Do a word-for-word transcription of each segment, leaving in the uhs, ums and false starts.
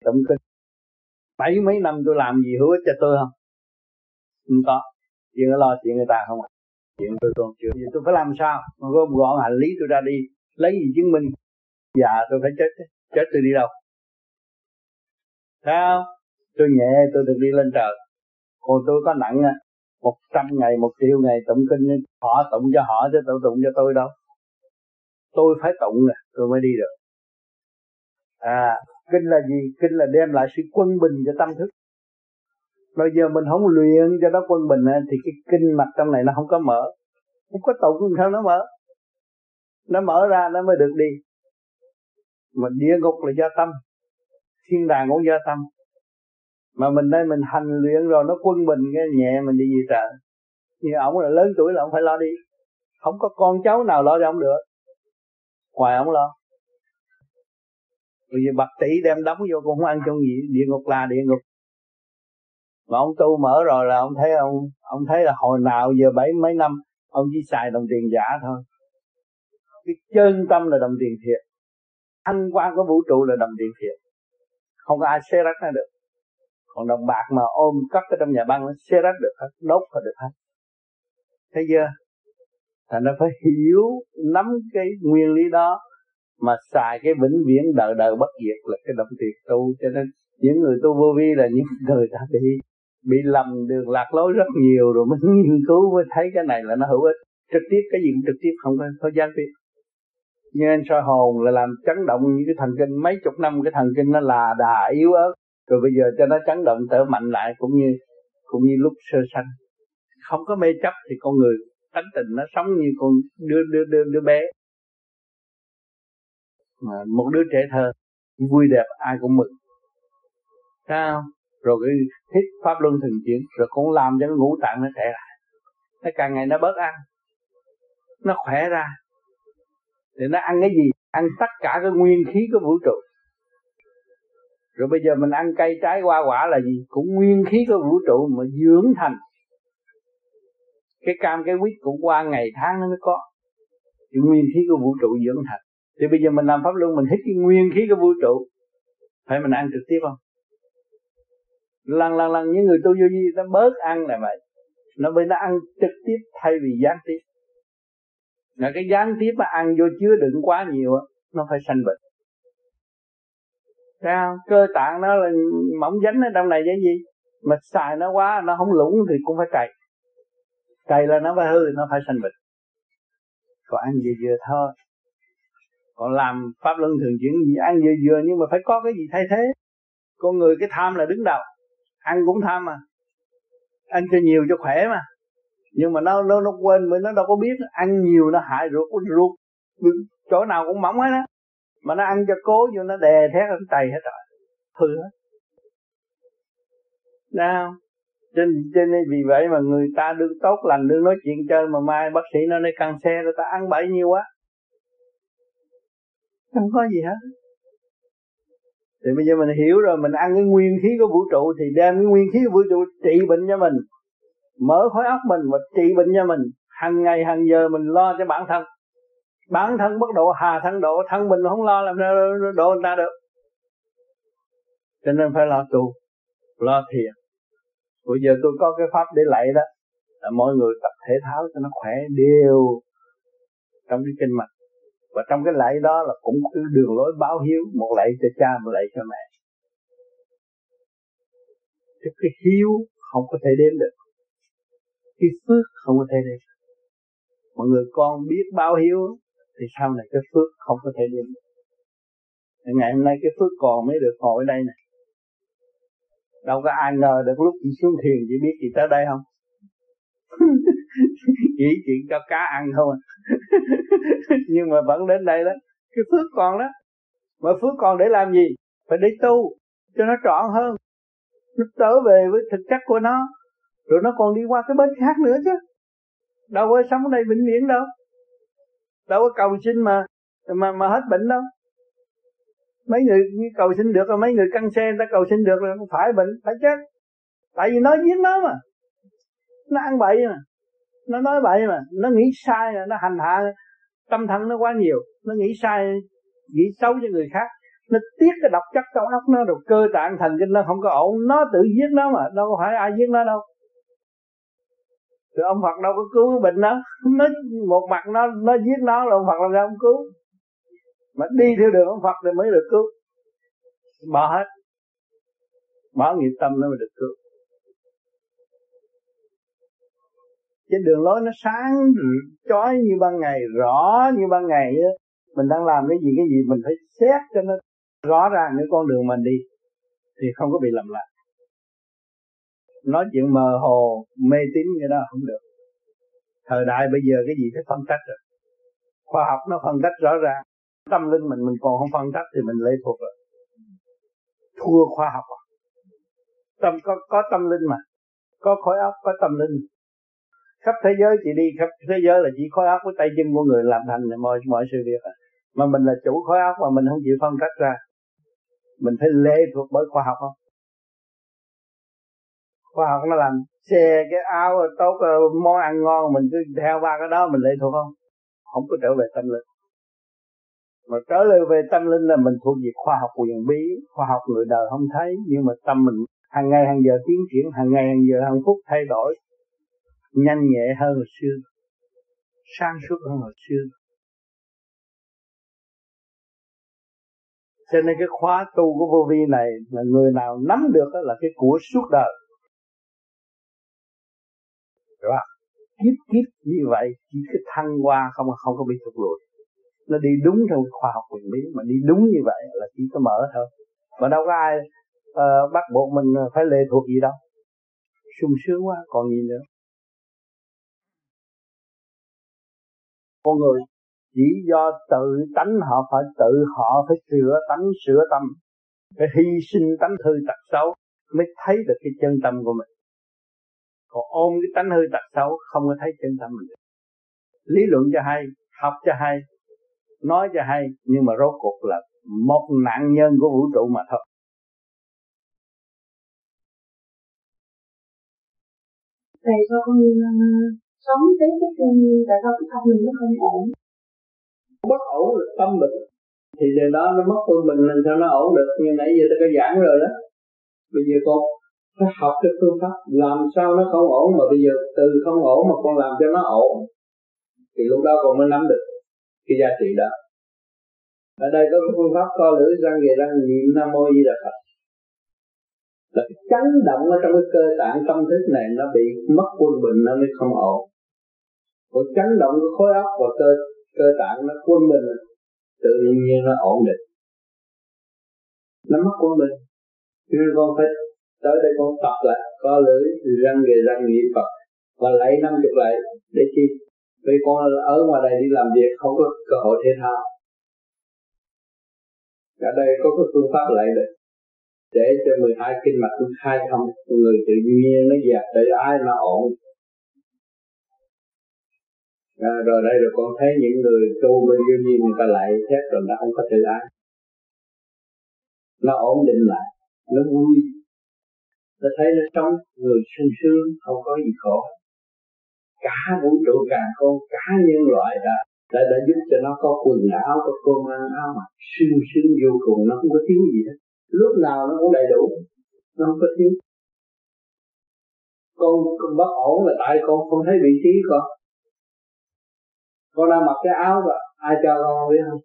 tụng kinh. Bảy mấy năm tôi làm gì hữu ích cho tôi không? Không có. Chuyện lo chuyện người ta không ạ. Chuyện tôi còn chưa. Giờ tôi phải làm sao? Gom gọn hành lý tôi ra đi. Lấy gì chứng minh? Dạ tôi phải chết. Chết tôi đi đâu? Thấy không? Tôi nhẹ tôi được đi lên trời. Còn tôi có nặng à, một trăm ngày, một triệu ngày tụng kinh, họ tụng cho họ chứ tôi tụng cho tôi đâu. Tôi phải tụng rồi, tôi mới đi được. À, kinh là gì? Kinh là đem lại sự quân bình cho tâm thức. Bây giờ mình không luyện cho nó quân bình thì cái kinh mạch trong này nó không có mở. Không có tụng sao nó mở? Nó mở ra nó mới được đi. Mà địa ngục là do tâm, thiên đàng cũng do tâm. Mà mình đây mình hành luyện rồi nó quân bình cái nhẹ mình đi gì trời. Như ổng là lớn tuổi là ổng phải lo đi. Không có con cháu nào lo cho ổng được, ngoài ổng lo. Bây giờ bạc tỷ đem đóng vô cũng không ăn chung gì. Địa ngục là địa ngục. Mà ông tu mở rồi là ông thấy ông ông thấy là hồi nào giờ bảy mấy năm ông chỉ xài đồng tiền giả thôi. Cái chân tâm là đồng tiền thiệt. Thanh quan của vũ trụ là đồng tiền thiệt. Không có ai xé rách nó được. Còn đồng bạc mà ôm cất ở trong nhà băng nó xé rách được hết, đốt là được hết. Thấy chưa? Thành nó phải hiểu, nắm cái nguyên lý đó mà xài cái vĩnh viễn đời đời bất diệt là cái động tiền tu. Cho nên những người tu vô vi là những người đã bị bị lầm đường lạc lối rất nhiều rồi mới nghiên cứu mới thấy cái này là nó hữu ích. Trực tiếp cái gì cũng trực tiếp, không có, có gián tiếp. Nhưng anh soi hồn là làm chấn động những cái thần kinh mấy chục năm, cái thần kinh nó là đà yếu ớt, rồi bây giờ cho nó chấn động trở mạnh lại cũng như cũng như lúc sơ sanh. Không có mê chấp thì con người tánh tình nó sống như con đứa đứa đứa, đứa bé. Mà một đứa trẻ thơ vui đẹp ai cũng mừng. Sao? Rồi cái hít pháp luân thường chuyển, rồi cũng làm cho cái ngũ tạng nó trẻ lại. Nó càng ngày nó bớt ăn, nó khỏe ra. Thì nó ăn cái gì? Ăn tất cả cái nguyên khí của vũ trụ. Rồi bây giờ mình ăn cây trái hoa quả là gì? Cũng nguyên khí của vũ trụ mà dưỡng thành. Cái cam cái quýt cũng qua ngày tháng nó mới có. Cái nguyên khí của vũ trụ dưỡng thành. Thì bây giờ mình làm pháp luân mình hít cái nguyên khí của vũ trụ. Phải mình ăn trực tiếp không? Lần lần lần những người tu vô vi nó bớt ăn là vậy. Nó bởi nó ăn trực tiếp thay vì gián tiếp. Là cái gián tiếp mà ăn vô chứa đựng quá nhiều nó phải sanh bệnh. Thấy không? Cơ tạng nó là mỏng dính ở trong này cái gì? Mà xài nó quá nó không lũng thì cũng phải cày. Cày là nó phải hư, nó phải sanh bệnh. Còn ăn vừa vừa thôi. Còn làm pháp luân thường chuyển gì ăn vừa vừa nhưng mà phải có cái gì thay thế. Con người cái tham là đứng đầu. Ăn cũng tham mà. Ăn cho nhiều cho khỏe mà. Nhưng mà nó nó nó quên mới nó đâu có biết ăn nhiều nó hại ruột ruột chỗ nào cũng mỏng hết á. Mà nó ăn cho cố vô nó đè thét nó tày hết rồi. Hư hết. Nào. Trên trên vì vậy mà người ta đương tốt lành đương nói chuyện chơi mà mai bác sĩ nó nói căng xe rồi ta ăn bậy nhiều quá. Không có gì hết. Thì bây giờ mình hiểu rồi mình ăn cái nguyên khí của vũ trụ thì đem cái nguyên khí của vũ trụ trị bệnh cho mình. Mở khối óc mình và trị bệnh cho mình. Hằng ngày hằng giờ mình lo cho bản thân. Bản thân bất độ hà thân độ, thân mình không lo làm sao độ người ta được. Cho nên phải lo tu, lo thiền. Bây giờ tôi có cái pháp để lạy đó, là mọi người tập thể thao cho nó khỏe đều trong cái kinh mạch. Và trong cái lạy đó là cũng có đường lối báo hiếu, một lạy cho cha, một lạy cho mẹ. Chứ cái hiếu không có thể đến được, cái phước không có thể đến được. Mọi người con biết báo hiếu thì sau này cái phước không có thể đến được. Ngày hôm nay cái phước còn mới được ngồi ở đây này. Đâu có ai ngờ được lúc chị xuống thiền chị biết chị tới đây không? Chỉ chuyện cho cá ăn thôi. Nhưng mà vẫn đến đây đó. Cái phước còn đó. Mà phước còn để làm gì? Phải để tu cho nó trọn hơn. Nó trở về với thực chất của nó. Rồi nó còn đi qua cái bên khác nữa chứ. Đâu có sống ở đây vĩnh viễn đâu. Đâu có cầu xin mà mà mà hết bệnh đâu. Mấy người cầu xin được rồi, mấy người căng xe người ta cầu xin được rồi, không phải bệnh, phải chết. Tại vì nó giết nó mà. Nó ăn bậy mà. Nó nói bậy mà. Nó nghĩ sai mà. Nó hành hạ tâm thân nó quá nhiều. Nó nghĩ sai, nghĩ xấu cho người khác. Nó tiết cái độc chất trong óc nó, rồi cơ tạng thần kinh nó không có ổn, nó tự giết nó mà, đâu có phải ai giết nó đâu. Rồi ông Phật đâu có cứu cái bệnh đó, nó một mặt nó nó giết nó, rồi ông Phật làm sao không cứu? Mà đi theo đường ông Phật thì mới được cứu. Bỏ hết, bỏ nghiệp tâm nó mới được cứu. Cái đường lối nó sáng chói như ban ngày, rõ như ban ngày á. Mình đang làm cái gì cái gì mình phải xét cho nó rõ ràng cái con đường mình đi, thì không có bị lầm lạc. Nói chuyện mờ hồ mê tín cái đó không được. Thời đại bây giờ cái gì phải phân tách rồi. Khoa học nó phân tách rõ ràng. Tâm linh mình mình còn không phân tách thì mình lệ thuộc rồi. Thua khoa học à. Tâm có có tâm linh mà, có khối óc, có tâm linh. Khắp thế giới chị đi khắp thế giới là chỉ khối óc với tay chân của người làm thành mọi mọi sự việc à. Mà mình là chủ khối óc mà mình không chịu phân tách ra, mình phải lệ thuộc bởi khoa học không? Khoa học nó làm xe cái áo tốt, món ăn ngon mình cứ theo ba cái đó mình lệ thuộc không? Không có trở về tâm linh. Mà trở lại về tâm linh là mình thuộc về khoa học quyền bí, khoa học người đời không thấy, nhưng mà tâm mình hàng ngày hàng giờ tiến triển, hàng ngày hàng giờ hàng phút thay đổi, nhanh nhẹ hơn hồi xưa, sáng suốt hơn hồi xưa. Cho nên cái khóa tu của vô vi này là người nào nắm được là cái của suốt đời. Rồi kiếp kiếp như vậy chỉ cái thăng hoa không không có bị thụt lùi. Nó đi đúng theo khoa học quyền bí, mà đi đúng như vậy là chỉ có mở thôi. Mà đâu có ai uh, bắt buộc mình phải lệ thuộc gì đâu. Sung sướng quá còn gì nữa. Con người chỉ do tự tánh họ phải tự họ phải sửa tánh sửa tâm, phải hy sinh tánh hư tật xấu mới thấy được cái chân tâm của mình. Còn ôm cái tánh hư tật xấu không có thấy chân tâm mình được. Lý luận cho hay, học cho hay, nói cho hay, nhưng mà rốt cuộc là một nạn nhân của vũ trụ mà thôi. Tại sao con uh, sống tới cái chung, tại sao cái tâm mình nó không ổn? Bất ổn là tâm bệnh, thì điều đó nó mất quân bình làm sao nó ổn được. Như nãy giờ tôi có giảng rồi đó. Bây giờ con phải học cái phương pháp làm sao nó không ổn, mà bây giờ từ không ổn mà con làm cho nó ổn, thì lúc đó con mới nắm được cái giá trị đó. Ở đây có cái phương pháp co lưỡi răng về răng niệm Nam Mô Di Đà Phật, là cái chấn động ở trong cái cơ tạng tâm thức này nó bị mất quân bình nó mới không ổn. Còn chấn động cái khối óc và cơ cơ tạng nó quân bình tự nhiên nó ổn định. Nó mất quân bình, cho nên con phải tới đây con tập lại co lưỡi răng về răng niệm Phật và lạy năm chục lạy để chi? Vì con ở ngoài đây đi làm việc không có cơ hội thể thao. Ở đây có cái phương pháp lạy được để cho mười hai kinh mạch nó khai thông, người tự nhiên nó dạt để ai nó ổn. À, rồi đây rồi con thấy những người tu bên vô nhiên người ta lại xét rồi nó không có tự ái, nó ổn định lại, nó vui, nó thấy nó sống người sung sướng, không có gì khổ. Cả vũ trụ càng không, cả nhân loại đã đã đã giúp cho nó có quần áo, có cơm ăn áo mặc, sung sướng vô cùng, nó không có thiếu gì hết. Lúc nào nó cũng đầy đủ, nó không có thiếu. Con, con bất ổn là tại con không thấy vị trí con. Con đang mặc cái áo và ai cho con biết không?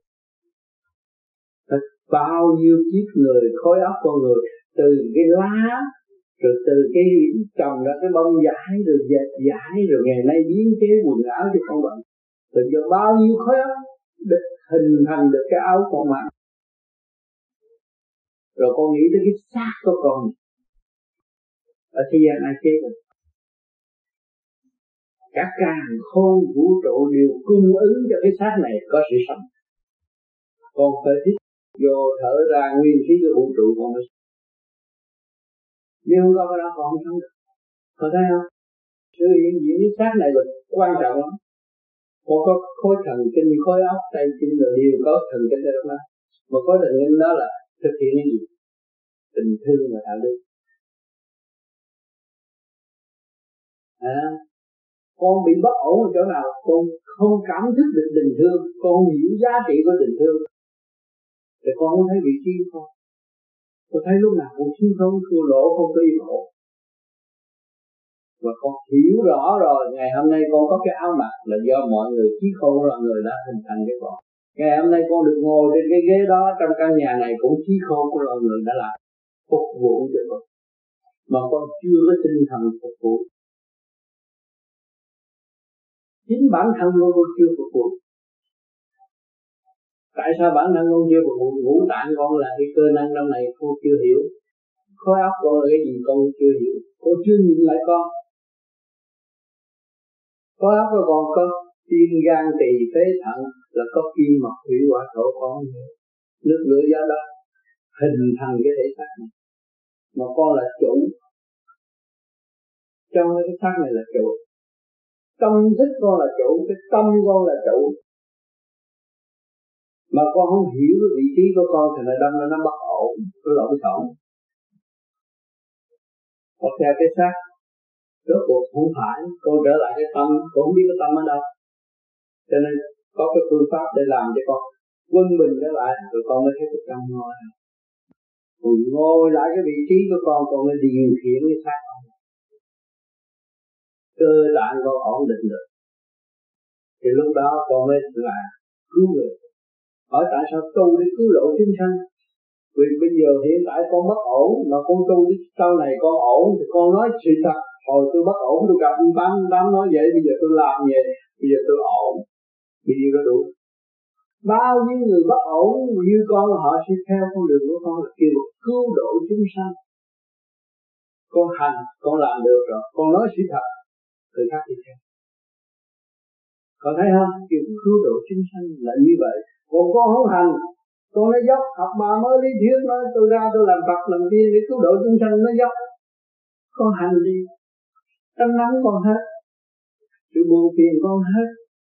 Bao nhiêu kiếp người, khối óc con người, từ cái lá, rồi từ cái trồng ra cái bông vải, rồi dệt vải, rồi ngày nay biến chế quần áo cho con bạn. Từ giờ bao nhiêu khối óc được hình thành được cái áo con mặc. Rồi con nghĩ tới cái xác của con ở thế gian ai chế được? Cả càn khôn vũ trụ đều cung ứng cho cái xác này có sự sống. Con phải thích vô thở ra nguyên khí của vũ trụ con mới. Nếu không có cái đó con không sống được. Con thấy không? Sự hiện diện cái xác này là quan trọng lắm. Con có khối thần kinh, khối óc, tay chân rồi đều có thần kinh ở đó. Mà khối thần kinh đó là thực hiện cái gì? Tình thương và đạo đức. À, con bị bất ổn ở chỗ nào? Con không cảm thức được tình thương, con không hiểu giá trị của tình thương. Thì con không thấy vị trí của con. Con thấy lúc nào cũng thiếu không, thua lỗ, không có yên ổn. Và con hiểu rõ rồi, ngày hôm nay con có cái áo mặc là do mọi người chí khôn là người đã hình thành cho con. Ngày hôm nay con được ngồi trên cái ghế đó trong căn nhà này cũng chí khôn của là người đã làm phục vụ cho con. Mà con chưa có tinh thần phục vụ. Chính bản thân con con chưa phục vụ. Tại sao bản thân con chưa phục vụ? Ngũ tạng con là cái cơ năng trong này con chưa hiểu. Khối óc con là cái gì con chưa hiểu. Con chưa nhìn lại con. Khối óc của con có tim gan tỳ phế thận là có kim mộc thủy hỏa thổ con. Nước lửa gió đất hình thành cái thể xác này. Mà con là chủ. Trong cái xác này là chủ. Tâm thức con là chủ, cái tâm con là chủ. Mà con không hiểu cái vị trí của con thì nó đâm ra nó bất ổn, nó lộn xộn. Con theo cái xác, rốt cuộc không phải, con trở lại cái tâm, con không biết cái tâm ở đâu. Cho nên có cái phương pháp để làm cho con quân bình trở lại, rồi con mới thấy cái tâm ngồi. Rồi ngồi lại cái vị trí của con, con mới điều khiển cái xác con. Cơ tạng con ổn định được. Thì lúc đó con mới là cứu người. Hỏi tại sao tu để cứu độ chúng sanh? Vì bây giờ hiện tại con bất ổn, mà con tu sau này con ổn thì con nói sự thật. Hồi tôi bất ổn tôi gặp tám tám nói vậy, bây giờ tôi làm vậy, bây giờ tôi ổn. Bây giờ nó đủ. Bao nhiêu người bất ổn như con họ sẽ theo con đường của con là kêu cứu độ chúng sanh. Con hành, con làm được rồi, con nói sự thật, người khác đi theo. Con thấy không? Kêu cứu độ chúng sanh là như vậy. Còn con không hành, con nói dốc, học bà mới lý thuyết nói tôi ra tôi làm Phật làm tiên để cứu độ chúng sanh, nó dốc. Con hành đi, trăng nắng con hết, sự buồn phiền con hết.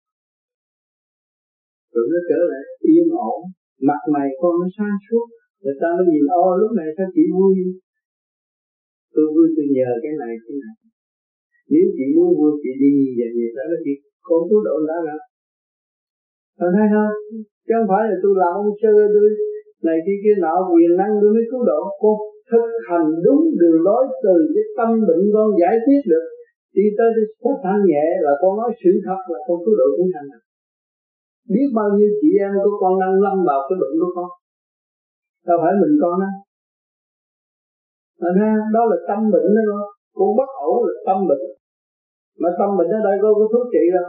Rồi nó trở lại yên ổn, mặt mày con nó sáng suốt, người ta mới nhìn ô lúc này sao chị vui. Tôi vui tôi nhờ cái này cái này. Nếu chị muốn vui chị đi vậy vậy đó là chị con cứu độ đã ra. Con thấy không? Chứ không phải là tôi làm ông sư tôi này kia kia nọ quyền năng tôi mới cứu độ. Con thực hành đúng đường lối từ cái tâm bệnh con giải quyết được. Đi tới cái thanh nhẹ là con nói sự thật là con cứu độ chúng sanh. Biết bao nhiêu chị em của con đang lâm vào cái bệnh của con. Đâu phải mình con đó. Thành ra đó là tâm bệnh đó con. Con bất ổn là tâm bệnh. Mà tâm bệnh ở đây có có thuốc trị đâu.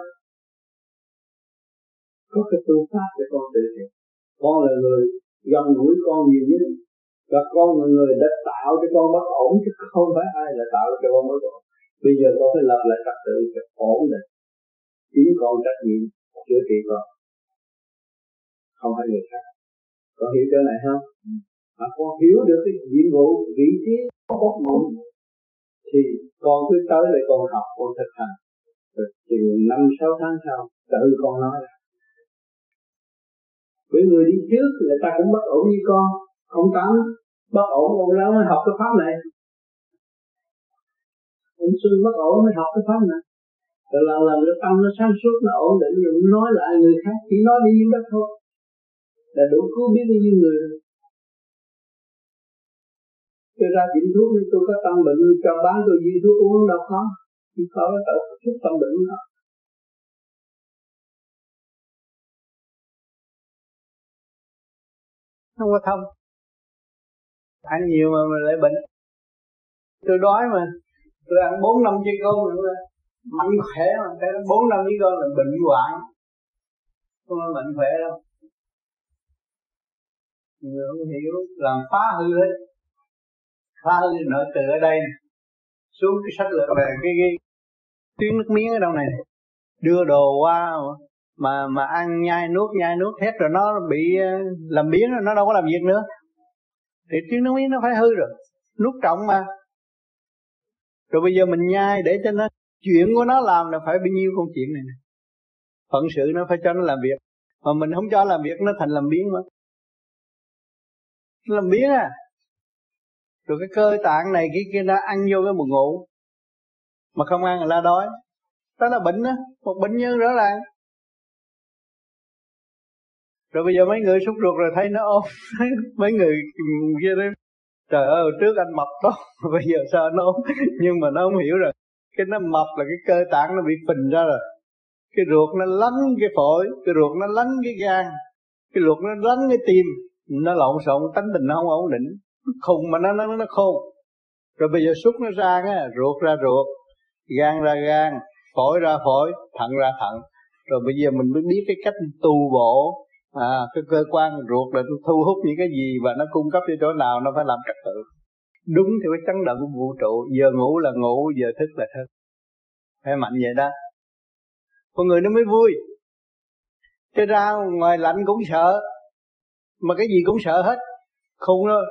Có cái phương pháp để con tự trị. Con là người gần gũi con nhiều nhất. Và con là người đã tạo cho con bất ổn chứ không phải ai là tạo cho con bất ổn. Bây giờ con phải lập lại trật tự cho ổn định. Chính con trách nhiệm chữa trị con. Không phải người khác. Con hiểu cái này không? Mà con hiểu được cái nhiệm vụ, vị trí, bất ngôn thì con cứ tới để con học, con thực hành. Rồi chừng năm sáu tháng sau, tự con nói ra. Với người đi trước, người ta cũng bất ổn như con. Ông Tám bất ổn, ông Lão mới học cái pháp này. Ông Xuân bất ổn mới học cái pháp này. Rồi lần lần cái tâm nó sáng suốt, nó ổn định, rồi nói lại người khác, chỉ nói đi như đất thôi. Là đủ cứu biết bao nhiêu người. Tôi ra điểm thuốc nên tôi có tâm bệnh, cho bán tôi viên thuốc uống đâu có. Chỉ có cái thuốc tâm bệnh đó. Không có thông. Ăn nhiều mà mình lại bệnh. Tôi đói mà. Tôi ăn bốn năm chiếc con nữa. Mạnh khỏe mà. Thế bốn năm chiếc con là bệnh hoạn. Không có mạnh khỏe đâu. Người không hiểu. Làm phá hư hết. Phá hư nội từ ở đây. Xuống cái sách lược về cái, cái tuyến nước miếng ở đâu này. Đưa đồ qua mà mà ăn nhai nuốt nhai nuốt hết rồi nó bị làm biến rồi nó đâu có làm việc nữa. Thì tuyến nước miếng nó phải hư rồi. Nuốt trọng mà. Rồi bây giờ mình nhai để cho nó chuyện của nó làm là phải bao nhiêu công chuyện này nè. Phận sự nó phải cho nó làm việc. Mà mình không cho làm việc nó thành làm biến mà. Nó làm biến à. Rồi cái cơ tạng này kia kia nó ăn vô cái một ngủ. Mà không ăn là đói. Đó là bệnh đó. Một bệnh nhân rõ ràng. Rồi bây giờ mấy người xúc ruột rồi thấy nó ốm. Mấy người kia đấy, trời ơi trước anh mập tốt, bây giờ sao nó ốm? Nhưng mà nó không hiểu rồi, cái nó mập là cái cơ tạng nó bị phình ra rồi, cái ruột nó lấn cái phổi, cái ruột nó lấn cái gan, cái ruột nó lấn cái tim, nó lộn xộn, tánh tình nó không ổn định, khùng mà nó nó nó khôn. Rồi bây giờ xúc nó ra á, ruột ra ruột, gan ra gan, phổi ra phổi, thận ra thận. Rồi bây giờ mình mới biết cái cách tu bổ, à, cái cơ quan ruột là thu hút những cái gì và nó cung cấp cho chỗ nào, nó phải làm trật tự đúng theo cái chấn động của vũ trụ. Giờ ngủ là ngủ, giờ thức là thức, phải mạnh vậy đó, con người nó mới vui. Thế ra ngoài lạnh cũng sợ, mà cái gì cũng sợ hết, khùng rồi.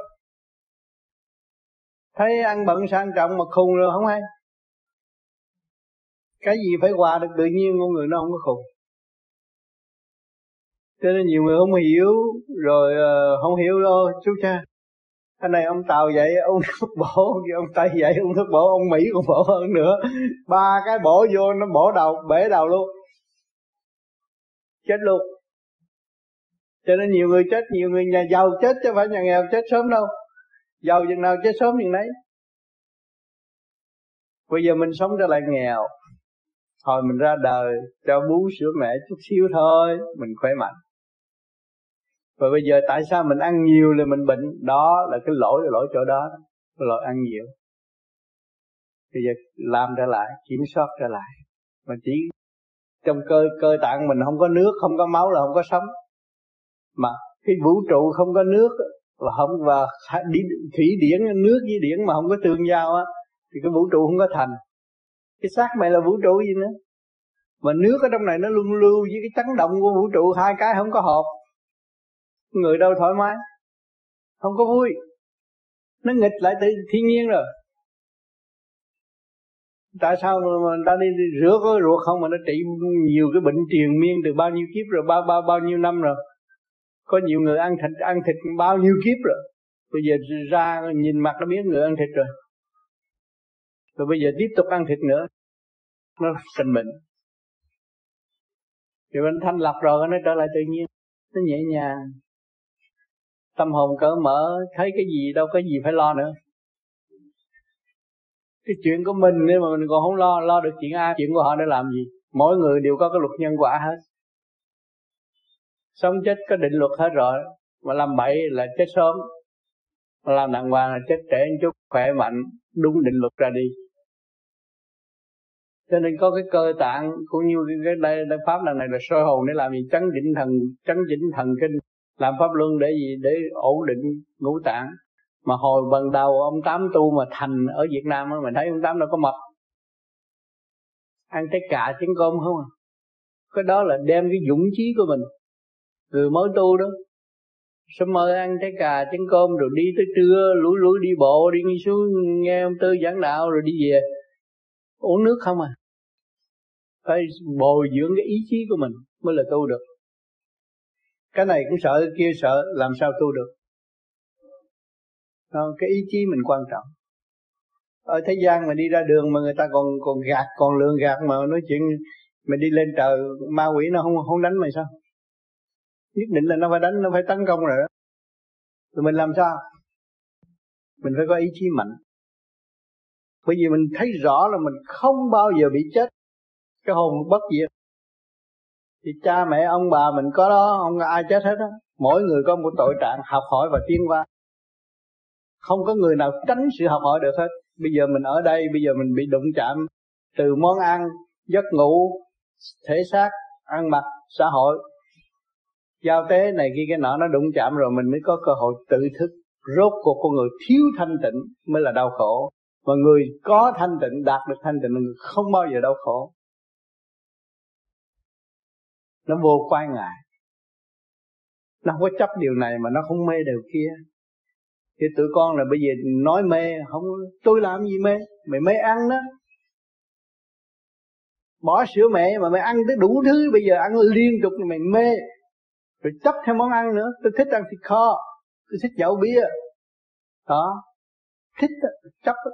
Thấy ăn bận sang trọng mà khùng rồi không hay. Cái gì phải hòa được tự nhiên, con người nó không có khùng. Cho nên nhiều người không hiểu, rồi uh, không hiểu đâu chú cha. Cái này ông Tàu vậy, ông thuốc bổ, ông Tây vậy, ông thuốc bổ, ông Mỹ còn bổ hơn nữa. Ba cái bổ vô nó bổ đầu, bể đầu luôn, chết luôn. Cho nên nhiều người chết, nhiều người nhà giàu chết chứ không phải nhà nghèo chết sớm đâu. Giàu chừng nào chết sớm chừng đấy. Bây giờ mình sống trở lại nghèo, hồi mình ra đời cho bú sữa mẹ chút xíu thôi, mình khỏe mạnh. Và bây giờ tại sao mình ăn nhiều là mình bệnh? Đó là cái lỗi, là lỗi chỗ đó, cái lỗi ăn nhiều. Bây giờ làm trở lại, kiểm soát trở lại. Mà chỉ trong cơ cơ tạng mình không có nước, không có máu là không có sống. Mà cái vũ trụ không có nước và không, và thủy điển, nước với điển mà không có tương giao á, thì cái vũ trụ không có thành. Cái xác mày là vũ trụ gì nữa. Mà nước ở trong này nó luân lưu với cái chấn động của vũ trụ, hai cái không có hợp. Người đâu thoải mái, không có vui. Nó nghịch lại tự thiên nhiên rồi. Tại sao mà người ta đi, đi rửa cái ruột không mà nó trị nhiều cái bệnh triền miên từ bao nhiêu kiếp rồi, bao bao bao nhiêu năm rồi. Có nhiều người ăn thịt ăn thịt bao nhiêu kiếp rồi. Bây giờ ra nhìn mặt nó biết người ăn thịt rồi. Rồi bây giờ tiếp tục ăn thịt nữa, nó sinh bệnh. Rồi anh thanh lọc rồi nó trở lại tự nhiên, nó nhẹ nhàng, tâm hồn cởi mở, thấy cái gì đâu có gì phải lo nữa. Cái chuyện của mình nếu mà mình còn không lo, lo được chuyện ai, chuyện của họ để làm gì? Mỗi người đều có cái luật nhân quả hết. Sống chết có định luật hết rồi. Mà làm bậy là chết sớm, mà làm đàng hoàng là chết trễ một chút, khỏe mạnh, đúng định luật ra đi. Cho nên có cái cơ tạng cũng như cái đây, đây pháp lần này là soi hồn để làm gì? Chấn chỉnh thần, chấn chỉnh thần kinh, làm pháp luân để gì? Để ổn định ngũ tạng. Mà hồi ban đầu ông Tám tu mà thành ở Việt Nam á, mình thấy ông Tám đâu có mập, ăn trái cà trứng cơm không à. Cái đó là đem cái dũng chí của mình, người mới tu đó, sớm mơ ăn trái cà trứng cơm rồi đi tới trưa lủi lủi đi bộ, đi xuống nghe ông Tư giảng đạo rồi đi về uống nước không à. Phải bồi dưỡng cái ý chí của mình mới là tu được. Cái này cũng sợ, cái kia sợ, làm sao tu được? Đó, cái ý chí mình quan trọng. Ở thế gian mà đi ra đường mà người ta còn còn gạt, còn lường gạt mà nói chuyện, mày đi lên trời ma quỷ nó không không đánh mày sao? Nhất định là nó phải đánh, nó phải tấn công rồi đó. Rồi mình làm sao? Mình phải có ý chí mạnh. Bởi vì mình thấy rõ là mình không bao giờ bị chết, cái hồn bất diệt. Thì cha mẹ ông bà mình có đó, không có ai chết hết á. Mỗi người có một tội trạng học hỏi và tiến qua. Không có người nào tránh sự học hỏi được hết. Bây giờ mình ở đây, bây giờ mình bị đụng chạm từ món ăn, giấc ngủ, thể xác, ăn mặc, xã hội, giao tế này kia cái nọ, nó đụng chạm rồi mình mới có cơ hội tự thức. Rốt cuộc con người thiếu thanh tịnh mới là đau khổ. Mà người có thanh tịnh, đạt được thanh tịnh là người không bao giờ đau khổ. Nó vô quan ngại, nó không có chấp điều này mà nó không mê điều kia. Thì tụi con là bây giờ nói mê, không, tôi làm gì mê? Mày mê ăn đó, bỏ sữa mẹ mà mày ăn tới đủ thứ, bây giờ ăn liên tục là mày mê. Rồi chấp theo món ăn nữa, tôi thích ăn thịt kho, tôi thích nhậu bia. Đó, thích đó, chấp đó.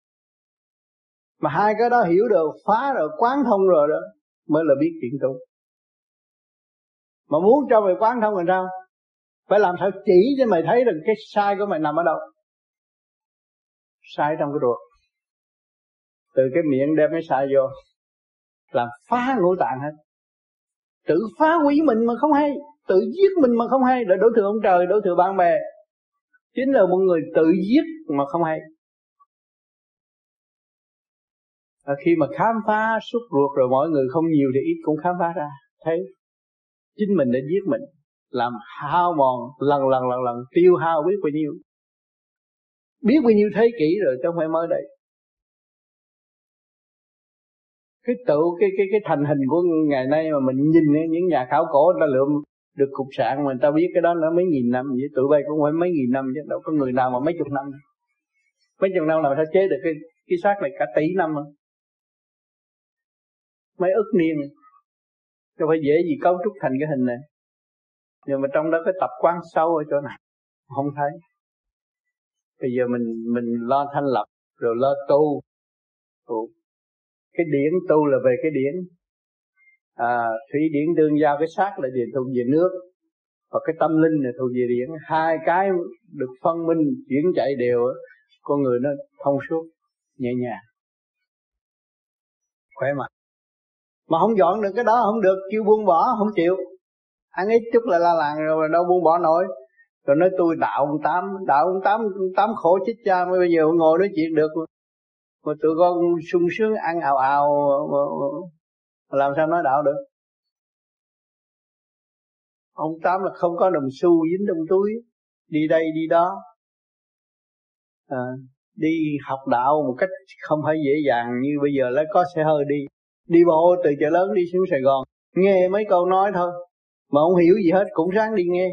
Mà hai cái đó hiểu được, phá rồi, quán thông rồi đó, mới là biết chuyện tu. Mà muốn cho mày quán thông làm sao? Phải làm sao chỉ cho mày thấy được cái sai của mày nằm ở đâu. Sai trong cái ruột. Từ cái miệng đem cái sai vô, làm phá ngũ tạng hết. Tự phá hủy mình mà không hay, tự giết mình mà không hay, là đổ thừa ông trời, đổ thừa bạn bè. Chính là một người tự giết mà không hay. À, khi mà khám phá suốt ruột rồi, mọi người không nhiều thì ít cũng khám phá ra, thấy chính mình đã giết mình, làm hao mòn lần lần lần lần, tiêu hao biết bao nhiêu, biết bao nhiêu thế kỷ rồi chứ không phải mới đây. Cái tự cái cái cái thành hình của ngày nay mà mình nhìn những nhà khảo cổ người ta lượm được cục sạn mà người ta biết cái đó nó mấy nghìn năm, vậy tụi bay cũng phải mấy nghìn năm chứ đâu có người nào mà mấy chục năm. Mấy chục năm làm sao chế được cái cái xác này cả tỷ năm mà. Mấy ức niên, chứ phải dễ gì cấu trúc thành cái hình này. Nhưng mà trong đó cái tập quán sâu ở chỗ nào không thấy. Bây giờ mình mình lo thanh lập rồi lo tu. tu. Cái điển tu là về cái điển. À, thủy điển tương giao, cái xác là điển thuộc về nước, và cái tâm linh là thuộc về điển. Hai cái được phân minh chuyển chạy đều, con người nó thông suốt, nhẹ nhàng, khỏe mạnh. Mà không dọn được cái đó không được, kêu buông bỏ không chịu, ăn ít chút là la làng rồi đâu buông bỏ nổi. Rồi nói tôi đạo ông Tám, đạo ông Tám, ông Tám khổ chết cha, mới bây giờ ngồi nói chuyện được. Mà tụi con sung sướng ăn ào ào, làm sao nói đạo được. Ông Tám là không có đồng xu dính trong túi, đi đây đi đó, à, đi học đạo một cách không phải dễ dàng như bây giờ lấy có xe hơi đi. Đi bộ từ chợ lớn đi xuống Sài Gòn, nghe mấy câu nói thôi, mà không hiểu gì hết, cũng ráng đi nghe.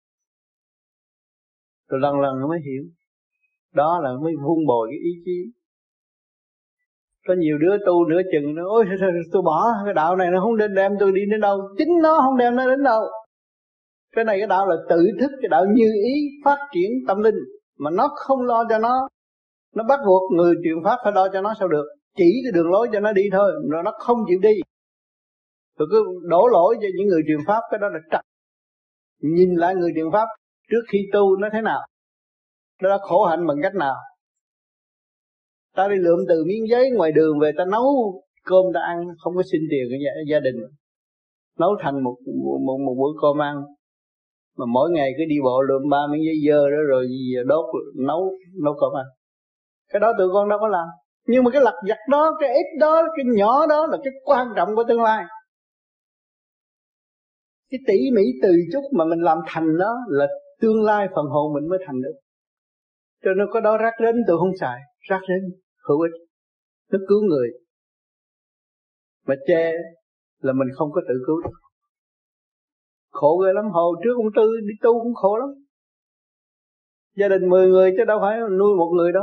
Rồi lần lần nó mới hiểu. Đó là mới vun bồi cái ý chí. Có nhiều đứa tu nửa chừng nó ôi tôi bỏ cái đạo này, nó không đem đem tôi đi đến đâu. Chính nó không đem nó đến đâu. Cái này cái đạo là tự thức, cái đạo như ý phát triển tâm linh, mà nó không lo cho nó. Nó bắt buộc người truyền pháp phải lo cho nó sao được. Chỉ cái đường lối cho nó đi thôi, rồi nó không chịu đi. Rồi cứ đổ lỗi cho những người truyền pháp, cái đó là trật. Nhìn lại người truyền pháp trước khi tu nó thế nào, nó đã khổ hạnh bằng cách nào. Ta đi lượm từ miếng giấy ngoài đường về, ta nấu cơm ta ăn, không có xin tiền của gia đình, nấu thành một một, một, một bữa cơm ăn. Mà mỗi ngày cứ đi bộ lượm ba miếng giấy dơ đó rồi đốt nấu nấu cơm ăn. Cái đó tụi con đâu có làm. Nhưng mà cái lặt vặt đó, cái ít đó, cái nhỏ đó là cái quan trọng của tương lai. Cái tỉ mỉ từ chút mà mình làm thành đó là tương lai phần hồn mình mới thành được. Cho nên có đó rác rến tôi không xài, rác rến hữu ích, nó cứu người. Mà che là mình không có tự cứu được. Khổ ghê lắm, hồi trước ông Tư đi tu cũng khổ lắm. Gia đình mười người chứ đâu phải nuôi một người đâu.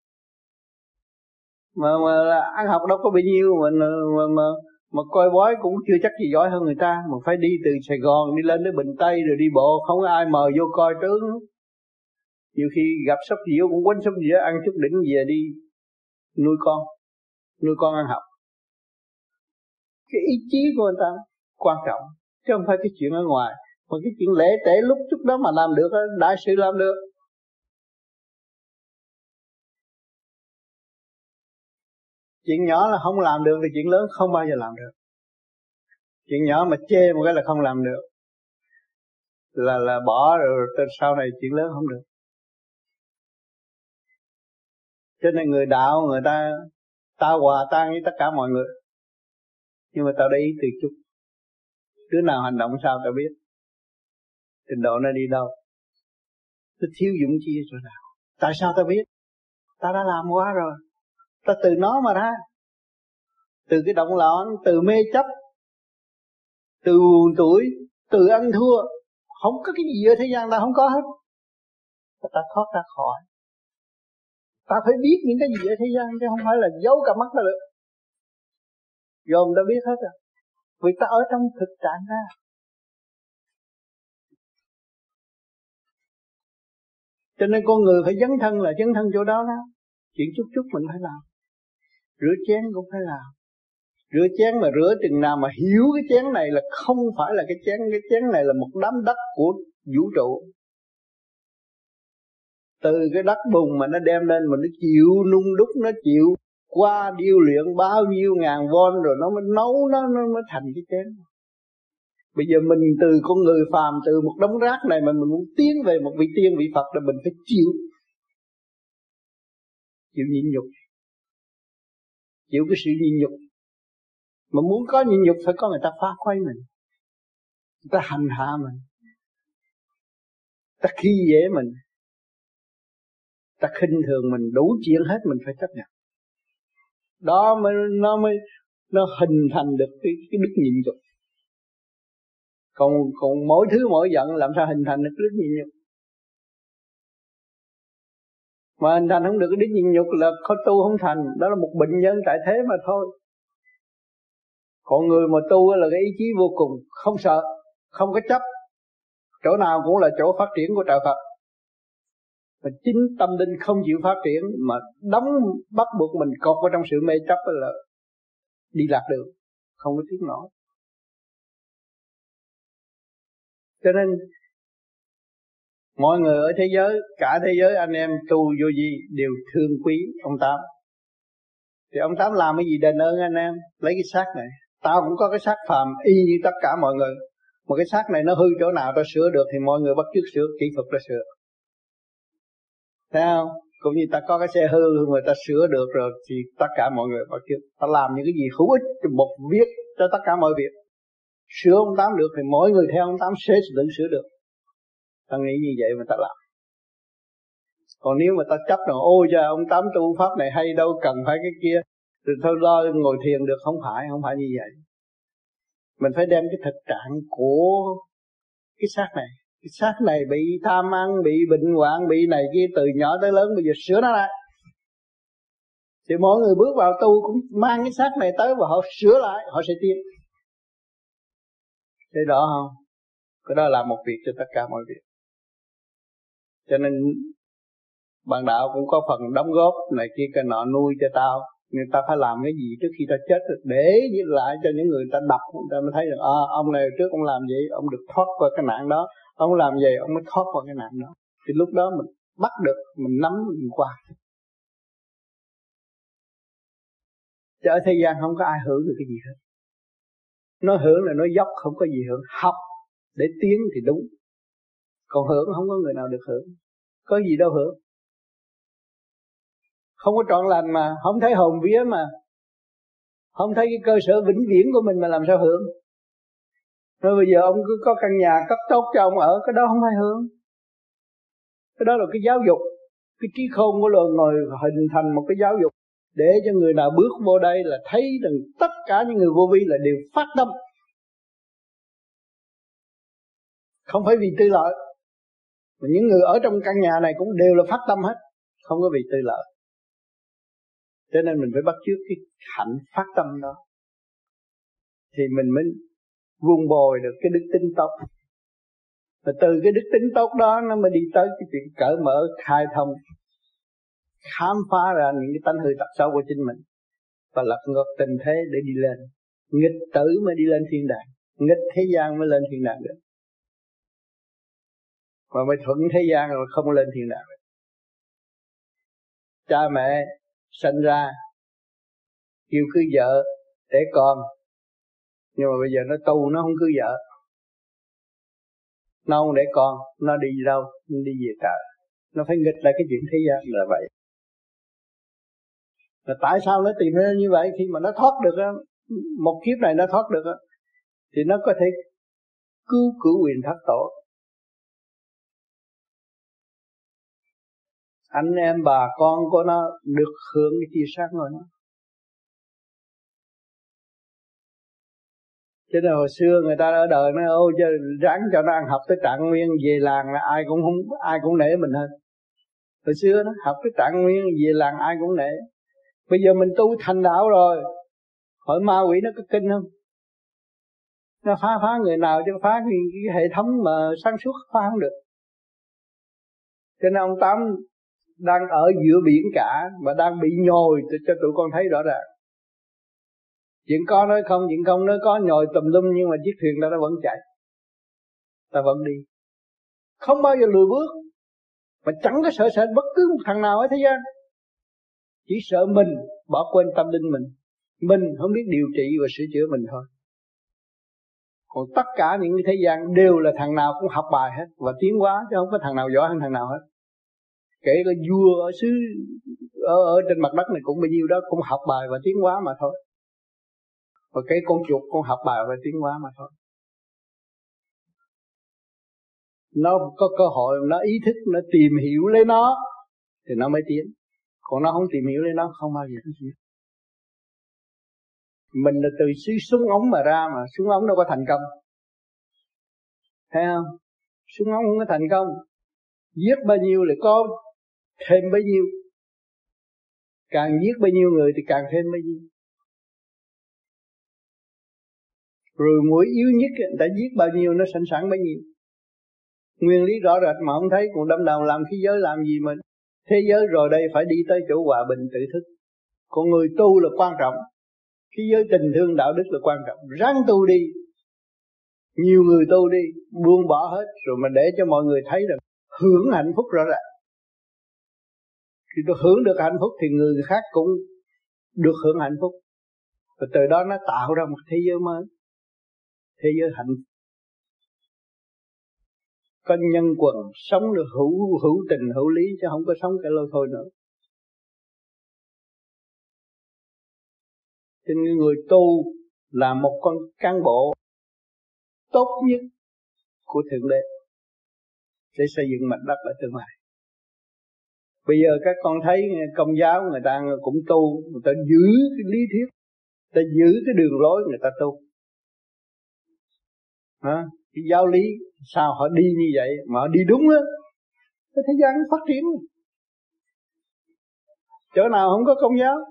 Mà, mà ăn học đâu có bao nhiêu, mà, mà, mà, mà coi bói cũng chưa chắc gì giỏi hơn người ta. Mà phải đi từ Sài Gòn đi lên tới Bình Tây rồi đi bộ, không có ai mời vô coi tướng. Nhiều khi gặp sốc dĩa cũng quánh sốc dĩa, ăn chút đỉnh về đi nuôi con, nuôi con ăn học. Cái ý chí của người ta quan trọng, chứ không phải cái chuyện ở ngoài. Mà cái chuyện lễ tễ lúc chút đó mà làm được, đại sự làm được. Chuyện nhỏ là không làm được thì chuyện lớn không bao giờ làm được. Chuyện nhỏ mà chê một cái là không làm được, là là bỏ rồi sau này chuyện lớn không được. Cho nên người đạo người ta ta hòa tan với tất cả mọi người, nhưng mà tao để ý từ chút. Đứa nào hành động sao tao biết, trình độ nó đi đâu, nó thiếu dũng chi chỗ nào. Tại sao tao biết? Ta đã làm quá rồi. Ta từ nó mà ra, từ cái động loạn, từ mê chấp, từ buồn tuổi, từ ăn thua. Không có cái gì ở thế gian ta không có hết. Ta thoát ra khỏi. Ta phải biết những cái gì ở thế gian, chứ không phải là giấu cả mắt ta được. Dòm ta biết hết rồi. Vì ta ở trong thực trạng ra. Cho nên con người phải dấn thân là dấn thân chỗ đó đó. Chuyện chút chút mình phải làm. Rửa chén cũng phải làm, Rửa chén mà rửa chừng nào mà hiểu cái chén này là không phải là cái chén, cái chén này là một đám đất của vũ trụ. Từ cái đất bùn mà nó đem lên mà nó chịu nung đúc, nó chịu qua điêu luyện bao nhiêu ngàn von rồi nó mới nấu nó nó mới thành cái chén. Bây giờ mình từ con người phàm, từ một đống rác này mà mình muốn tiến về một vị tiên vị Phật là mình phải chịu chịu nhịn nhục, chịu cái sự nhịn nhục. Mà muốn có nhịn nhục phải có người ta phá khuấy mình, người ta hành hạ mình, ta khi dễ mình, ta khinh thường mình, đủ chuyện hết mình phải chấp nhận. Đó mới nó mới nó hình thành được cái cái đức nhịn nhục. Còn còn mỗi thứ mỗi giận làm sao hình thành được đức nhịn nhục? Mà hình thành không được cái đức nhịn nhục là khó tu không thành, đó là một bệnh nhân tại thế mà thôi. Còn người mà tu là cái ý chí vô cùng, không sợ, không có chấp, chỗ nào cũng là chỗ phát triển của trời Phật. Mà chính tâm linh không chịu phát triển mà đóng bắt buộc mình cột vào trong sự mê chấp là đi lạc đường, không có tiến nổi. Cho nên mọi người ở thế giới, cả thế giới anh em tu vô vi đều thương quý ông Tám. Thì ông Tám làm cái gì đền ơn anh em? Lấy cái xác này, tao cũng có cái xác phàm y như tất cả mọi người. Một cái xác này nó hư chỗ nào tao sửa được thì mọi người bắt chước sửa, kỹ thuật ra sửa. Thấy không? Cũng như ta có cái xe hư người ta sửa được rồi thì tất cả mọi người bắt chước. Ta làm những cái gì hữu ích một việc cho tất cả mọi việc. Sửa ông Tám được thì mỗi người theo ông Tám sẽ tự sửa được. Ta nghĩ như vậy mà ta làm. Còn nếu mà ta chấp rằng ôi cha ông Tám tu pháp này hay đâu cần phải cái kia, thì thôi lo ngồi thiền được, không phải, không phải như vậy. Mình phải đem cái thực trạng của cái xác này. Cái xác này bị tham ăn, bị bệnh hoạn, bị này kia từ nhỏ tới lớn, bây giờ sửa nó lại. Thì mỗi người bước vào tu cũng mang cái xác này tới và họ sửa lại, họ sẽ tiến. Thấy rõ không? Cái đó là một việc cho tất cả mọi việc. Cho nên bạn đạo cũng có phần đóng góp này kia cái nọ nuôi cho tao. Người ta phải làm cái gì trước khi ta chết để lại cho những người ta đọc, người ta mới thấy được à, ông này trước ông làm vậy, ông được thoát qua cái nạn đó, ông làm vậy ông mới thoát qua cái nạn đó. Thì lúc đó mình bắt được, mình nắm mình qua. Chứ ở thế gian không có ai hưởng được cái gì hết. Nó hưởng là nó dốc, không có gì hưởng. Học để tiến thì đúng, còn hưởng không có người nào được hưởng. Có gì đâu hưởng. Không có trọn lành mà, không thấy hồn vía mà, không thấy cái cơ sở vĩnh viễn của mình mà làm sao hưởng. Rồi bây giờ ông cứ có căn nhà cấp tốt cho ông ở, cái đó không phải hưởng. Cái đó là cái giáo dục. Cái trí khôn của loài người hình thành một cái giáo dục để cho người nào bước vô đây là thấy rằng tất cả những người vô vi là đều phát tâm, không phải vì tư lợi. Mà những người ở trong căn nhà này cũng đều là phát tâm hết, không có vì tư lợi. Cho nên mình phải bắt chước cái hạnh phát tâm đó, thì mình mới vun bồi được cái đức tính tốt. Và từ cái đức tính tốt đó nó mới đi tới cái chuyện cởi mở, khai thông, khám phá ra những cái tánh hư tật xấu của chính mình và lật ngược tình thế để đi lên. Nghịch tử mới đi lên thiên đàng, nghịch thế gian mới lên thiên đàng được. Mà mới thuận thế gian rồi không lên thiên đàng được. Cha mẹ sinh ra kêu cưới vợ để con, nhưng mà bây giờ nó tu nó không cưới vợ, nó không để con, nó đi đâu? Nó đi về trời. Nó phải nghịch lại cái chuyện thế gian là vậy. Là tại sao nó tìm ra như vậy? Khi mà nó thoát được á, một kiếp này nó thoát được á, thì nó có thể cứu cửu quyền thất tổ. Anh em bà con của nó được hưởng cái tia sáng của nó. Cho nên hồi xưa người ta ở đời nói ôi chứ ráng cho nó ăn học tới Trạng Nguyên về làng là ai cũng không ai cũng nể mình hơn. Hồi xưa nó học tới Trạng Nguyên về làng ai cũng nể. Bây giờ mình tu thành đạo rồi, hỏi ma quỷ nó có kinh không? Nó phá phá người nào chứ phá cái, cái hệ thống mà sáng suốt phá không được. Cho nên ông Tám đang ở giữa biển cả mà đang bị nhồi cho tụi con thấy rõ ràng. Chuyện có nói không, chuyện không nói có, nhồi tùm lum, nhưng mà chiếc thuyền đó nó vẫn chạy, ta vẫn đi, không bao giờ lùi bước, mà chẳng có sợ sợ bất cứ một thằng nào ở thế gian, chỉ sợ mình bỏ quên tâm linh mình, mình không biết điều trị và sửa chữa mình thôi. Còn tất cả những cái thế gian đều là thằng nào cũng học bài hết và tiến hóa, chứ không có thằng nào giỏi hơn thằng nào hết. Kể cả vua ở xứ ở, ở trên mặt đất này cũng bao nhiêu đó cũng học bài và tiến hóa mà thôi. Và cái con chuột cũng học bài và tiến hóa mà thôi. Nó có cơ hội, nó ý thức, nó tìm hiểu lấy nó thì nó mới tiến. Còn nó không tìm hiểu lấy nó không bao giờ nó tiến. Mình là từ xứ súng ống mà ra, mà súng ống đâu có thành công, thấy không? Súng ống không có thành công, giết bao nhiêu là có thêm bấy nhiêu, càng giết bao nhiêu người thì càng thêm bấy nhiêu. Rồi mũi yếu nhất người ta giết bao nhiêu nó sẵn sàng bấy nhiêu. Nguyên lý rõ rệt mà không thấy, còn đâm đầu làm khí giới làm gì mà. Thế giới rồi đây phải đi tới chỗ hòa bình tự thức. Con người tu là quan trọng, khí giới tình thương đạo đức là quan trọng. Ráng tu đi, nhiều người tu đi, buông bỏ hết rồi mà để cho mọi người thấy rằng hưởng hạnh phúc rõ ràng. Khi tôi hưởng được hạnh phúc thì người khác cũng được hưởng hạnh phúc. Và từ đó nó tạo ra một thế giới mới, thế giới hạnh phúc. Có nhân quần, sống được hữu hữu tình hữu lý, chứ không có sống cái lôi thôi nữa. Cho nên người tu là một con cán bộ tốt nhất của Thượng Đế để xây dựng mảnh đất ở tương lai. Bây giờ các con thấy Công giáo người ta cũng tu, người ta giữ cái lý thuyết, người ta giữ cái đường lối người ta tu. Hả? Cái giáo lý sao họ đi như vậy mà họ đi đúng á, cái thế gian nó phát triển. Chỗ nào không có Công giáo,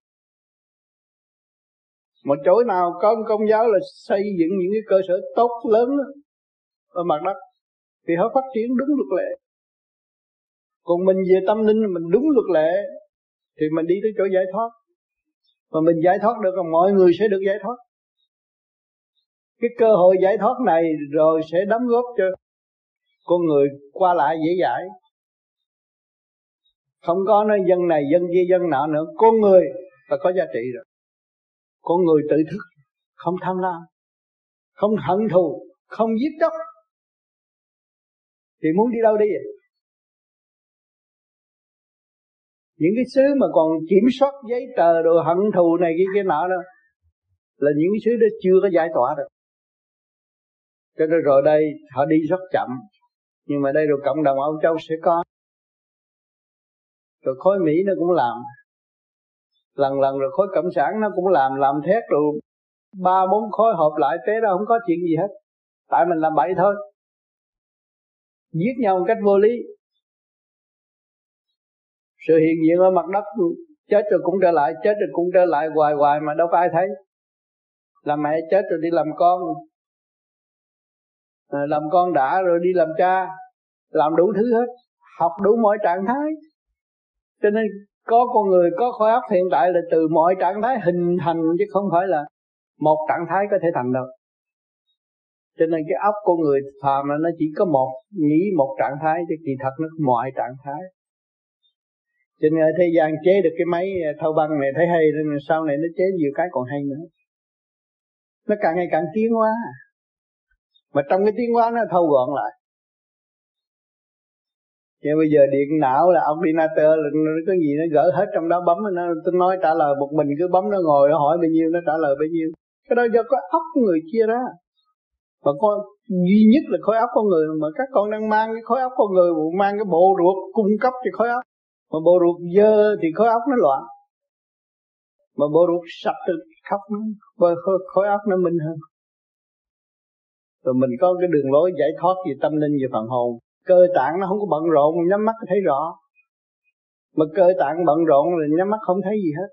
một chỗ nào có Công giáo là xây dựng những cái cơ sở tốt lớn đó, ở mặt đất thì họ phát triển đúng luật lệ. Còn mình về tâm linh mình đúng luật lệ thì mình đi tới chỗ giải thoát. Mà mình giải thoát được còn mọi người sẽ được giải thoát. Cái cơ hội giải thoát này rồi sẽ đóng góp cho con người qua lại dễ dãi. Không có nói dân này dân kia dân nọ nữa, con người là có giá trị rồi. Con người tự thức, không tham lam, không hận thù, không giết chóc, thì muốn đi đâu đi vậy? Những cái xứ mà còn kiểm soát giấy tờ đồ hận thù này kia kia nọ đó là những cái xứ đó chưa có giải tỏa được. Cho nên rồi đây họ đi rất chậm, nhưng mà đây rồi cộng đồng Âu Châu sẽ có. Rồi khối Mỹ nó cũng làm, lần lần rồi khối cộng sản nó cũng làm, làm thét rồi ba bốn khối họp lại, tế ra không có chuyện gì hết. Tại mình làm bậy thôi, giết nhau một cách vô lý. Sự hiện diện ở mặt đất, chết rồi cũng trở lại, chết rồi cũng trở lại hoài hoài mà đâu có ai thấy. Làm mẹ chết rồi đi làm con, làm con đã rồi đi làm cha, làm đủ thứ hết, học đủ mọi trạng thái. Cho nên có con người, có khối óc hiện tại là từ mọi trạng thái hình thành, chứ không phải là một trạng thái có thể thành đâu. Cho nên cái óc con người phàm là nó chỉ có một, nghĩ một trạng thái, chứ kỳ thật nó có mọi trạng thái. Cho nên ở thế gian chế được cái máy thâu băng này thấy hay, nên sau này nó chế nhiều cái còn hay nữa. Nó càng ngày càng tiến hóa, mà trong cái tiến hóa nó thâu gọn lại. Chứ bây giờ điện não là ordinateur là nó có gì nó gỡ hết trong đó, bấm nó, tôi nói trả lời một mình, cứ bấm nó ngồi nó hỏi bao nhiêu nó trả lời bao nhiêu. Cái đó do có óc của người chia ra. Và con duy nhất là khối óc con người, mà các con đang mang cái khối óc con người, mang cái bộ ruột cung cấp cho khối óc. Mà bộ ruột dơ thì khối óc nó loạn, mà bộ ruột sạch thì khóc nó, khối óc nó minh hơn. Rồi mình có cái đường lối giải thoát về tâm linh, về phần hồn. Cơ tạng nó không có bận rộn, nhắm mắt thấy rõ. Mà cơ tạng bận rộn là nhắm mắt không thấy gì hết.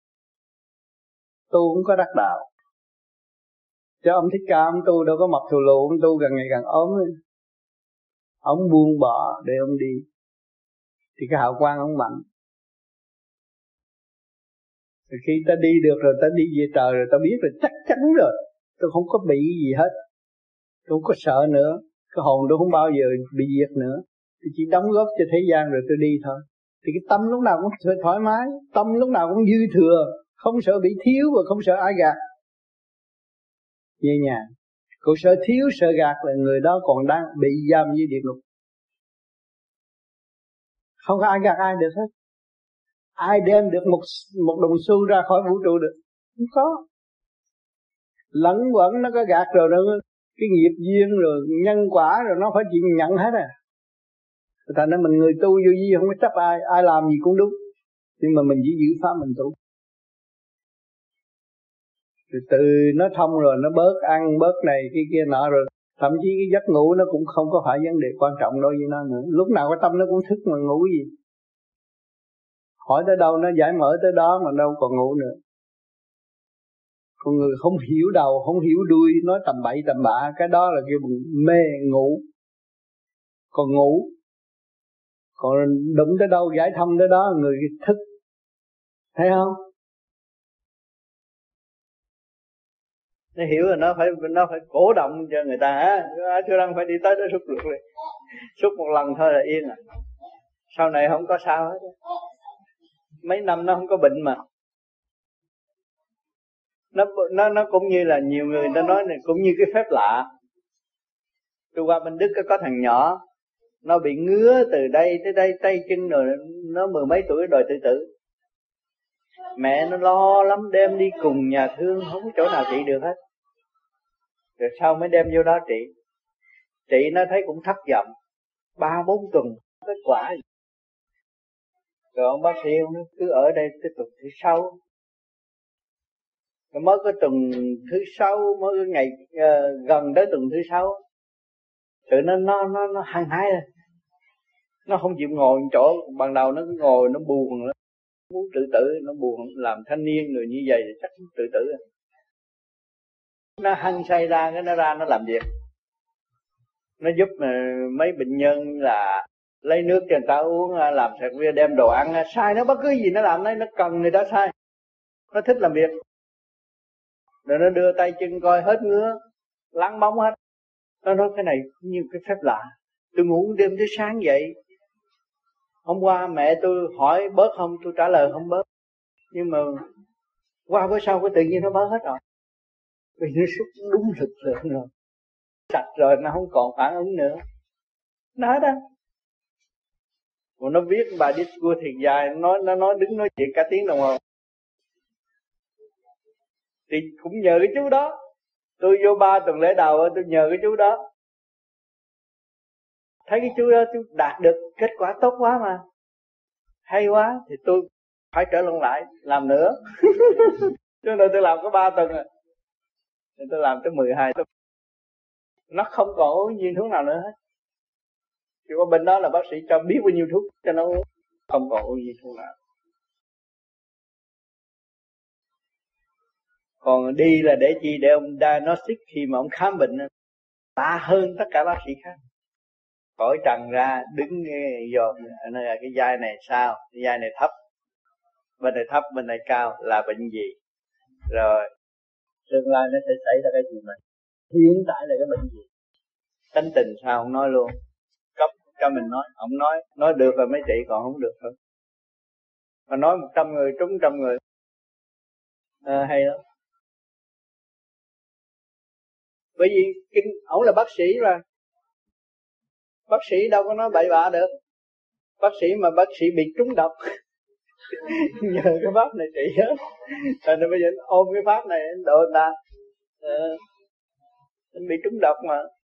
Tu cũng có đắc đạo. Chứ ông Thích Ca ông tu đâu có mập thù lù, ông tu càng ngày càng ốm ấy. Ông buông bỏ để ông đi thì cái hào quang ông mạnh. Khi ta đi được rồi, ta đi về trời rồi, ta biết rồi, chắc chắn rồi, tôi không có bị gì hết, tôi không có sợ nữa, cái hồn tôi không bao giờ bị diệt nữa, tôi chỉ đóng góp cho thế gian rồi tôi đi thôi. Thì cái tâm lúc nào cũng thoải mái, tâm lúc nào cũng dư thừa, không sợ bị thiếu và không sợ ai gạt, nhẹ nhàng. Còn sợ thiếu sợ gạt là người đó còn đang bị giam dưới địa ngục. Không có ai gạt ai được hết. Ai đem được một một đồng xu ra khỏi vũ trụ được? Không có. Lẫn quẩn nó có gạt rồi, nó cái nghiệp duyên rồi nhân quả rồi nó phải chịu nhận hết à. Thành ra mình người tu vô vi không có chấp ai, ai làm gì cũng đúng, nhưng mà mình chỉ giữ pháp mình tu. Từ từ nó thông rồi nó bớt ăn bớt này cái kia nọ rồi, thậm chí cái giấc ngủ nó cũng không có phải vấn đề quan trọng đối với nó nữa. Lúc nào cái tâm nó cũng thức mà ngủ gì. Hỏi tới đâu nó giải mở tới đó mà đâu còn ngủ nữa. Con người không hiểu đầu không hiểu đuôi, nói tầm bậy tầm bạ, cái đó là kêu mê ngủ. Còn ngủ, còn đụng tới đâu giải thông tới đó người thức. Thấy không? Nó hiểu là nó phải nó phải cổ động cho người ta á, Thưa Đăng phải đi tới đó rút ruột đi. Rút một lần thôi là yên à. Sau này không có sao hết. Mấy năm nó không có bệnh mà. Nó nó nó cũng như là nhiều người ta nói này, cũng như cái phép lạ. Tôi qua bên Đức có thằng nhỏ, nó bị ngứa từ đây tới đây tay chân rồi, nó mười mấy tuổi đòi tự tử. Mẹ nó lo lắm, đem đi cùng nhà thương, không có chỗ nào trị được hết. Rồi sau mới đem vô đó trị. Trị nó thấy cũng thất vọng, ba bốn tuần kết quả. Rồi ông bác sĩ ông nói cứ ở đây tới tuần thứ sáu. Rồi mới có tuần thứ sáu, mới có ngày uh, gần tới tuần thứ sáu, rồi nó nó nó nó hăng hái lên. Nó không chịu ngồi chỗ, ban đầu nó cứ ngồi nó buồn, nó muốn tự tử, nó buồn, làm thanh niên rồi như vậy thì chắc tự tử. Nó hăng say ra, cái nó ra nó làm việc. Nó giúp mấy bệnh nhân là lấy nước cho người ta uống, làm sạch bia, đem đồ ăn, sai nó bất cứ gì nó làm, nó nó cần người ta sai. Nó thích làm việc. Rồi nó đưa tay chân coi hết ngứa, lắng bóng hết. Nó nói cái này như cái phép lạ. Tôi ngủ đêm tới sáng dậy. Hôm qua mẹ tôi hỏi bớt không, tôi trả lời không bớt. Nhưng mà qua bữa sau cái tự nhiên nó bớt hết rồi. Vì nó xúc đúng lực lượng rồi. Sạch rồi nó không còn phản ứng nữa. Nó hết á. Mà nó viết bài discourse thiệt dài, nó nó nói đứng nói chuyện cả tiếng đồng hồ. Thì cũng nhờ cái chú đó. Tôi vô ba tuần lễ đầu tôi nhờ cái chú đó. Thấy cái chú đó chú đạt được kết quả tốt quá mà, hay quá, thì tôi phải trở lộn lại làm nữa. Cho nên tôi làm có ba tuần rồi, thì tôi làm tới mười hai tuần. Nó không còn uống viên thuốc nào nữa hết. Chỉ có bên đó là bác sĩ cho biết bao nhiêu thuốc cho nó uống, không còn uống viên thuốc nào. Còn đi là để chi? Để ông diagnostic khi mà ông khám bệnh ta hơn tất cả bác sĩ khác. Khỏi trần ra đứng dòm cái vai này sao, cái vai này thấp, bên này thấp, bên này cao, là bệnh gì, rồi tương lai nó sẽ xảy ra cái gì, mà hiện tại là cái bệnh gì, tánh tình sao không nói luôn, cấp cho mình nói, ông nói nói được rồi mới trị, còn không được thôi. Mà nói một trăm người trúng trăm người, à, hay lắm. Bởi vì kinh ổng là bác sĩ mà, bác sĩ đâu có nói bậy bạ được. Bác sĩ mà bác sĩ bị trúng độc nhờ cái pháp này trị hết. Rồi nên bây giờ ôm cái pháp này độ người ta, ờ, bị trúng độc mà